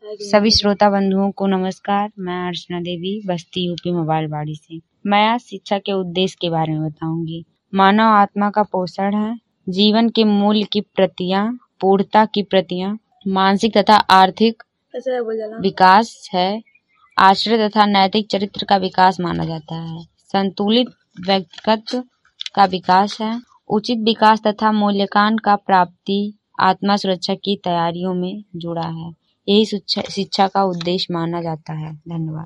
सभी श्रोता बंधुओं को नमस्कार। मैं अर्चना देवी बस्ती यूपी मोबाइल बाड़ी से। मैं आज शिक्षा के उद्देश्य के बारे में बताऊंगी। मानव आत्मा का पोषण है, जीवन के मूल्य की प्रतियां, पूर्णता की प्रतियां, मानसिक तथा आर्थिक विकास है, आश्रय तथा नैतिक चरित्र का विकास माना जाता है, संतुलित व्यक्तित्व का विकास है, उचित विकास तथा मूल्यांकन का प्राप्ति आत्मा सुरक्षा की तैयारियों में जुड़ा है। यही शिक्षा का उद्देश्य माना जाता है। धन्यवाद।